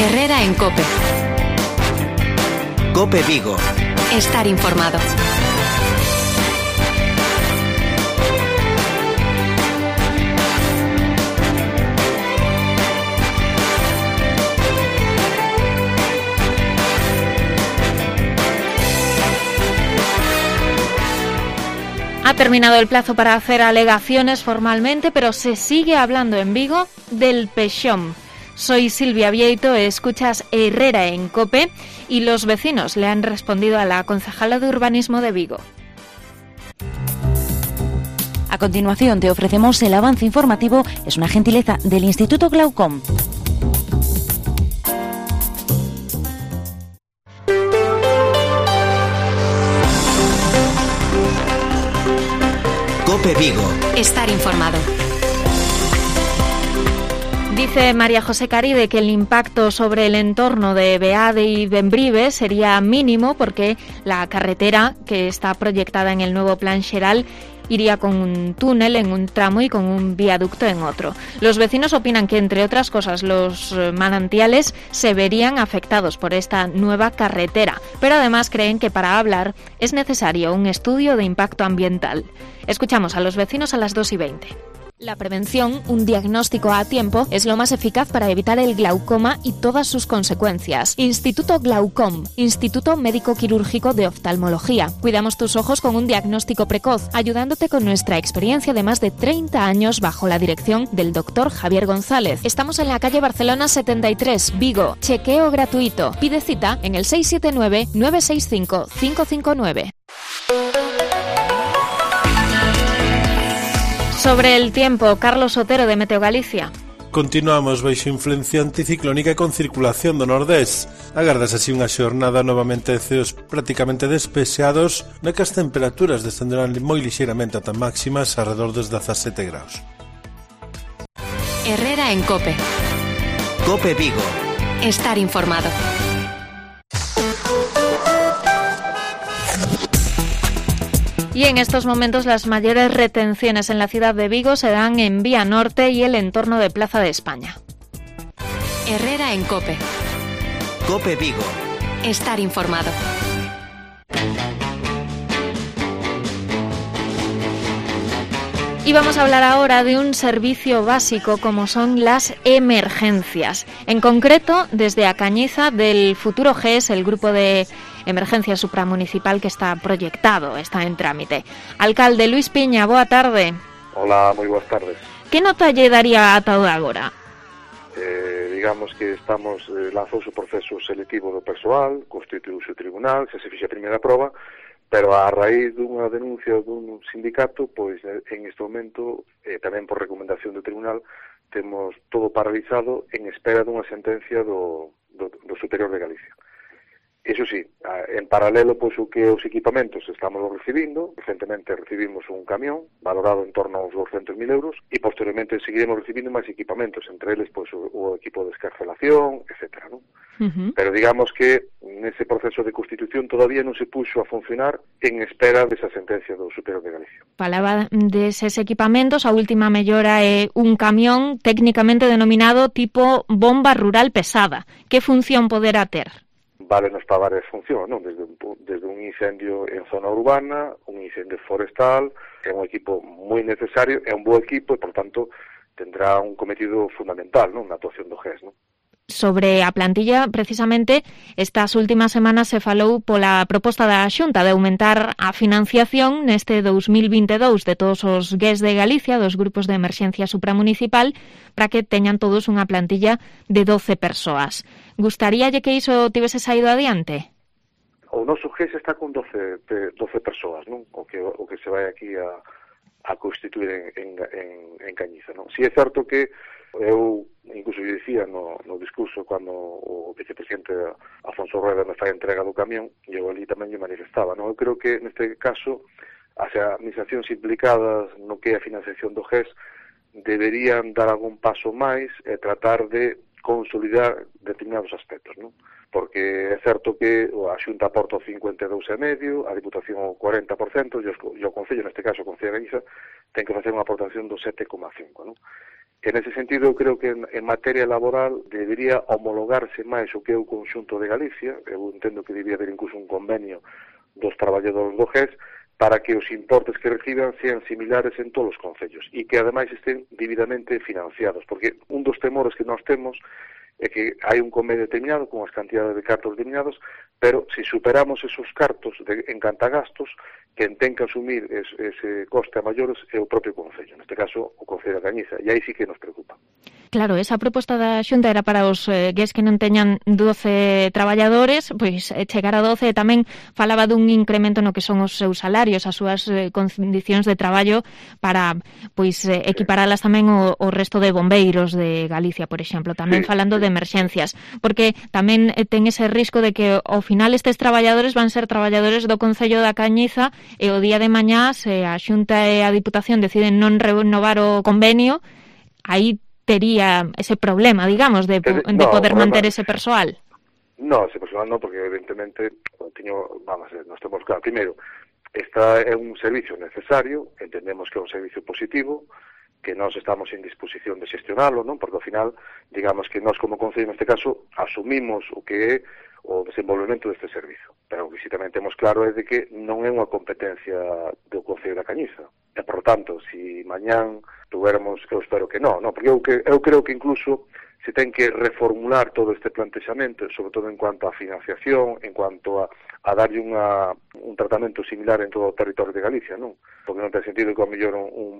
Herrera en COPE. COPE Vigo. Estar informado. Ha terminado el plazo para hacer alegaciones formalmente, pero se sigue hablando en Vigo del pexón. Soy Silvia Vieito, escuchas Herrera en COPE y los vecinos le han respondido a la concejala de urbanismo de Vigo. A continuación te ofrecemos el avance informativo, es una gentileza del Instituto Glaucom. COPE Vigo. Estar informado. Dice María José Caride que el impacto sobre el entorno de Beade y Bembrive sería mínimo porque la carretera que está proyectada en el nuevo plan xeral iría con un túnel en un tramo y con un viaducto en otro. Los vecinos opinan que, entre otras cosas, los manantiales se verían afectados por esta nueva carretera, pero además creen que para hablar es necesario un estudio de impacto ambiental. Escuchamos a los vecinos a las 2:20. La prevención, un diagnóstico a tiempo, es lo más eficaz para evitar el glaucoma y todas sus consecuencias. Instituto Glaucom, Instituto Médico Quirúrgico de Oftalmología. Cuidamos tus ojos con un diagnóstico precoz, ayudándote con nuestra experiencia de más de 30 años bajo la dirección del doctor Javier González. Estamos en la calle Barcelona 73, Vigo. Chequeo gratuito. Pide cita en el 679-965-559. Sobre el tiempo, Carlos Otero de Meteo Galicia. Continuamos baixo influencia anticiclónica con circulación do nordés. Agardas así unha xornada novamente de ceos prácticamente despexados, na que as temperaturas descenderán moi lixeiramente ata máximas alrededor dos 17 graus. Herrera en COPE. COPE Vigo. Estar informado. Y en estos momentos las mayores retenciones en la ciudad de Vigo se dan en Vía Norte y el entorno de Plaza de España. Herrera en COPE. COPE Vigo. Estar informado. Y vamos a hablar ahora de un servicio básico como son las emergencias. En concreto, desde A Cañiza del Futuro GES, el grupo de emergencia supramunicipal que está proyectado, está en trámite. Alcalde Luis Piña, boa tarde. Hola, moi boas tardes. Que nota lle daría ata o de agora? Digamos que estamos lanzouse o proceso selectivo do persoal, constituíuse o tribunal, se fixe a primeira proba, pero a raíz dunha denuncia dun sindicato, pois en este momento, tamén por recomendación do tribunal, temos todo paralizado en espera dunha sentencia do Superior de Galicia. Iso sí, en paralelo, pois o que os equipamentos estamos recibindo, recentemente recibimos un camión valorado en torno aos 200.000 euros e posteriormente seguiremos recibindo máis equipamentos, entre eles pois o equipo de escarcelación, etcétera, ¿no? Pero digamos que nese proceso de constitución todavía non se puxo a funcionar en espera desa sentencia do Superior de Galicia. Falaba deses equipamentos, a última mellora é un camión técnicamente denominado tipo bomba rural pesada. Que función poderá ter? Válenos para varias funcións, non? Desde un incendio en zona urbana, un incendio forestal, é un equipo moi necesario, é un bo equipo e, por tanto, tendrá un cometido fundamental, non? Na actuación do GES, non? Sobre a plantilla, precisamente, estas últimas semanas se falou pola proposta da Xunta de aumentar a financiación neste 2022 de todos os GES de Galicia, dos grupos de emerxencia supramunicipal, para que teñan todos unha plantilla de 12 persoas. Gustaríalle que iso tivese saído adiante? O noso GES está con 12 persoas, non? O que se vai aquí a constituir en Cañiza, non? Si é certo que eu, incluso eu dicía no discurso cando o vicepresidente Afonso Rueda me fai entrega do camión, e eu ali tamén lle manifestaba, non? Eu creo que neste caso as administracións implicadas no que é a financiación do GES deberían dar algún paso máis e tratar de consolidar determinados aspectos, non? Porque é certo que a Xunta aporta o 52,5%, a Diputación o 40%, e o Concello, neste caso o Concello de Galiza, ten que facer unha aportación do 7,5%, non? Que nese sentido eu creo que en materia laboral debería homologarse máis o que é o conxunto de Galicia. Eu entendo que debería haber incluso un convenio dos traballadores do GES para que os importes que reciban sean similares en todos os concellos e que ademais estén debidamente financiados, porque un dos temores que nós temos é que hai un convenio determinado con as cantidades de cartos determinados, pero se superamos esos cartos en canto a gastos, quen ten que asumir ese coste a maiores é o propio Concello, neste caso o Concello da Cañiza, e aí sí que nos preocupa. Claro, esa proposta da Xunta era para os GES que non teñan 12 traballadores, pois chegar a 12, tamén falaba dun incremento no que son os seus salarios, as súas condicións de traballo para pois equiparalas tamén ao resto de bombeiros de Galicia, por exemplo, tamén falando de emerxencias, porque tamén ten ese risco de que ao final estes traballadores van ser traballadores do Concello da Cañiza e o día de mañá, se a Xunta e a Diputación deciden non renovar o convenio, aí tería ese problema, digamos, de poder manter ese persoal. No, ese persoal non, porque evidentemente nós temos claro, primeiro, esta é un servicio necesario, entendemos que é un servicio positivo, que nós estamos en disposición de xestionalo, non? Porque ao final, digamos que nós como Concello neste caso asumimos o que é o desenvolvemento deste servicio, pero o que si tamén temos claro é de que non é unha competencia do Concello da Cañiza, e por tanto, si mañán tuéramos, eu espero que non, porque eu creo que incluso se ten que reformular todo este plantexamento, sobre todo en cuanto a financiación, en cuanto a darlle un tratamento similar en todo o territorio de Galicia, non? Porque non ten sentido que ao mellor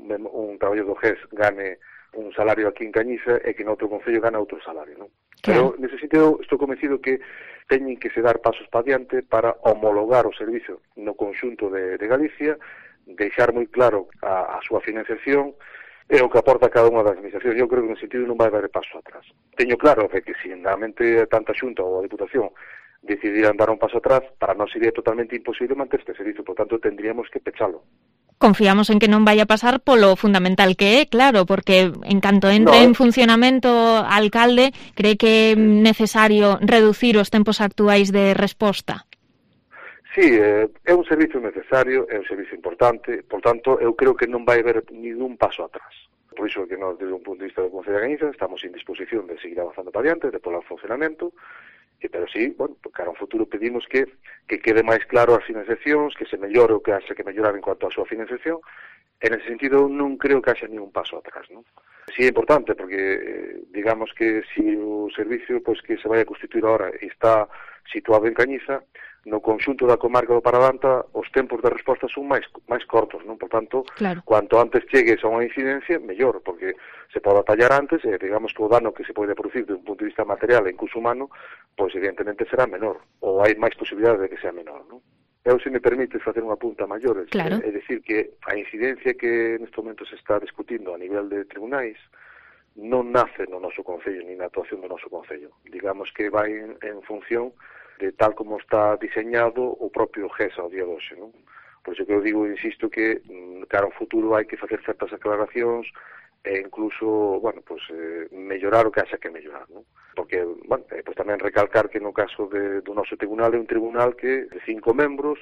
un traballador do GES gane un salario aquí en Cañiza e que en outro concello gana outro salario, non? Claro. Pero, nese sentido, estou convencido que teñen que se dar pasos para diante para homologar o servicio no conxunto de Galicia, deixar moi claro a súa financiación e o que aporta cada unha das administracións. Eu creo que no sentido non vai haber paso atrás. Teño claro que se realmente tanta Xunta ou a Diputación decidiran dar un paso atrás, para nós sería totalmente imposible manter este servicio, por tanto, tendríamos que pechalo. Confiamos en que non vai a pasar polo fundamental que é, claro, porque en canto entre en funcionamento alcalde, cree que é necesario reducir os tempos actuais de resposta. Sí, é un servicio necesario, é un servicio importante, por tanto, eu creo que non vai haber ningún paso atrás. Por iso que nós, desde un punto de vista do Concello de Galiza, estamos en disposición de seguir avanzando para diante, de poner funcionamento, pero sí, bueno, cara a un futuro pedimos que quede máis claro as financiacións, que se mellore o que haxe que mellorar en cuanto a súa financiación, e nese sentido non creo que haxe ningún paso atrás, non? Sí, é importante, porque digamos que si o servicio pois que se vai a constituir ahora está situado en Cañiza, no conxunto da comarca do Paradanta os tempos de resposta son máis cortos, non? Por tanto, claro, cuanto antes chegues a unha incidencia, mellor, porque se pode atallar antes e digamos que o dano que se pode producir desde un punto de vista material e incluso humano, pois evidentemente será menor, ou hai máis posibilidades de que sea menor, non? Eu, se me permite facer unha punta maior, claro, é dicir que a incidencia que neste momento se está discutindo a nivel de tribunais non nace no noso Concello, ni na actuación do noso Concello. Digamos que vai en función de tal como está diseñado o propio GES ao día de hoxe, non? Por iso que eu digo, insisto, que cara ao futuro hai que facer certas aclaracións e incluso, bueno, pues mellorar o que haxa que mellorar, non? Porque, bueno, pues tamén recalcar que no caso do noso tribunal é un tribunal que de 5 membros,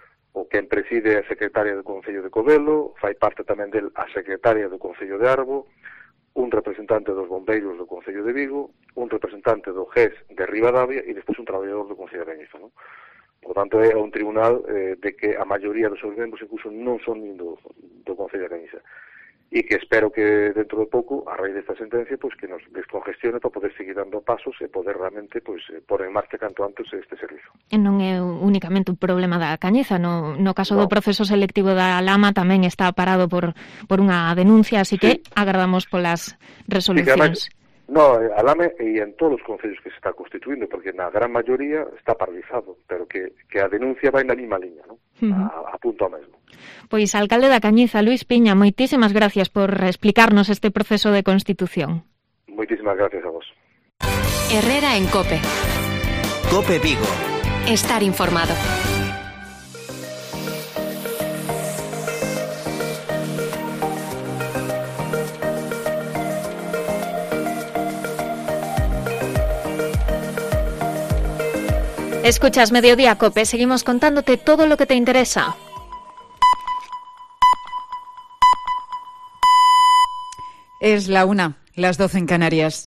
o quen preside a secretaria do Concello de Covelo, fai parte tamén del a secretaria do Concello de Arbo, un representante dos bombeiros do Concello de Vigo, un representante do GES de Ribadavia e despois un traballador do Concello de Galiza, non? Por tanto, é un tribunal de que a maioría dos seus membros incluso non son nin do Concello de Galiza. E que espero que dentro de pouco, a raíz desta sentencia, pues, que nos descongestione para poder seguir dando pasos e poder realmente pues, pôr en marcha canto antes este servicio. E non é únicamente un problema da Cañiza, no caso do proceso selectivo da Lama tamén está parado por unha denuncia, así que agardamos polas resolucións. No, a Lame e en todos os concellos que se está constituindo, porque na gran maioría está paralizado, pero que a denuncia vai na mesma liña, ¿no? A punto mesmo. Pois, alcalde da Cañiza, Luís Piña, moitísimas gracias por explicarnos este proceso de constitución. Moitísimas gracias a vos. Herrera en COPE. COPE Vigo. Estar informado. Escuchas Mediodía Cope, seguimos contándote todo lo que te interesa. Es la 1, las 12 en Canarias.